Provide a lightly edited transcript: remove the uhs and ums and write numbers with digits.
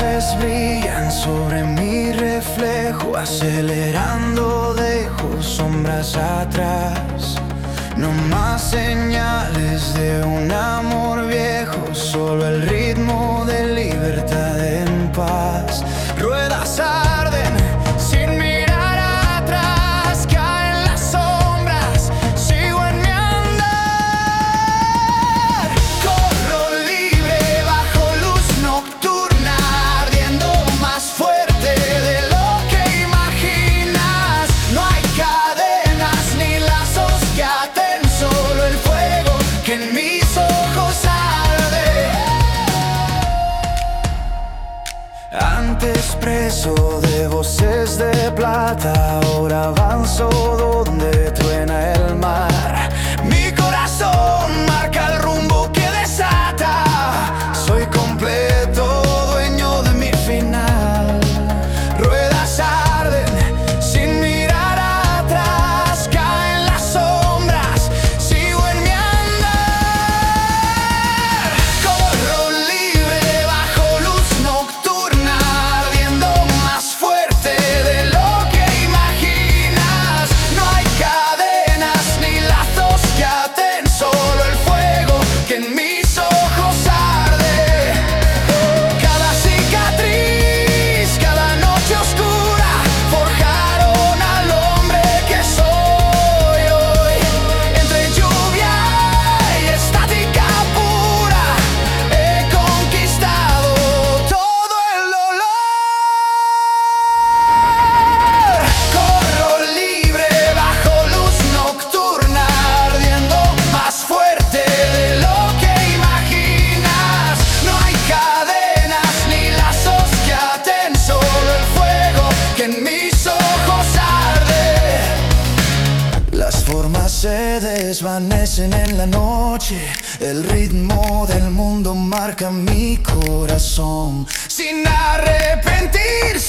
luces brillan sobre mi reflejo, acelerando dejo sombras atrás. No más señales de un amor viejo, solo el ritmo de libertad en paz. Ruedas arden sin mirar atrás, caen las sombras, sigo en mi andar. Corro libre bajo luz nocturna, ardiendo más fuerte de lo que imaginas. No hay cadenas ni lazos que aten, solo el fuego que en mis ojos arde. Antes preso de voces de plata, ahora avanzo donde truena el mar. Mi corazón marca el rumbo que desata. Soy completo, dueño de mi final. Ruedas arden sin mirar atrás, caen las sombras, sigo en mi andar. Corro libre bajo luz nocturna, ardiendo más fuerte de lo que imaginas. No hay cadenas ni lazos que aten, solo el fuego que en mis ojos arde. Cada cicatriz, cada noche oscura, forjaron al hombre que soy hoy. Entre lluvia y estática pura, he conquistado todo el dolor. Corro libre bajo luz nocturna, ardiendo más fuerte de lo que imaginas. No hay cadenas ni lazos que aten, solo el fuego que en mis ojos arde. Las formas se desvanecen en la noche, el ritmo del mundo marca mi corazón. Sin arrepentirse